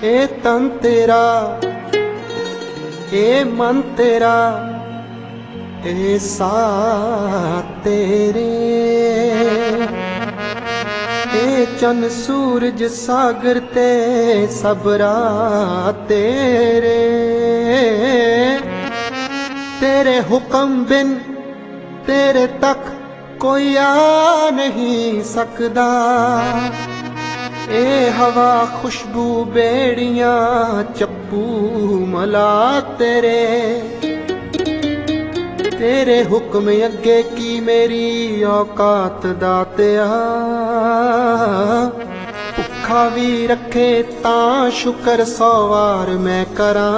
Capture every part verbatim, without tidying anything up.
ए तन तेरा, ए मन तेरा, ए साथ तेरे, ए चन सूरज सागर ते सब रात तेरे। तेरे हुक्म बिन तेरे तक कोई आ नहीं सकदा, ए हवा खुशबू बेड़ियां चप्पू मला तेरे। तेरे हुक्म अगे की मेरी औकात दातिया, भुखा भी रखे तां शुकर सौ वार मैं करां।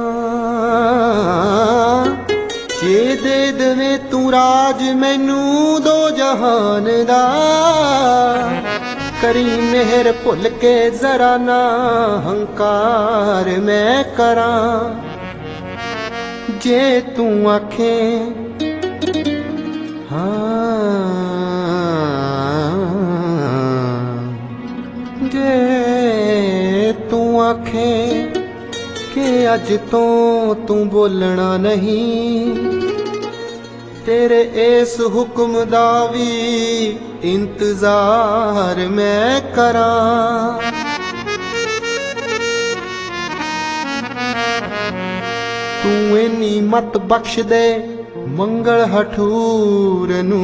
जे दे दवे तू राज मैनू दो जहान दा, करी मेहर भुल के जरा ना हंकार मैं करां। जे तू आखे हाँ, जे तू आखे कि अज तो तू बोलना नहीं, तेरे इस हुक्म दा भी इंतजार मैं करां। तू इन्नी मत बख्श दे मंगल हठूर नू,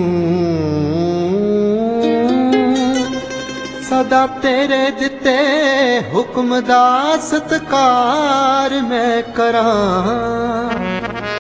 सदा तेरे दिते हुक्म दा सत्कार मैं करां।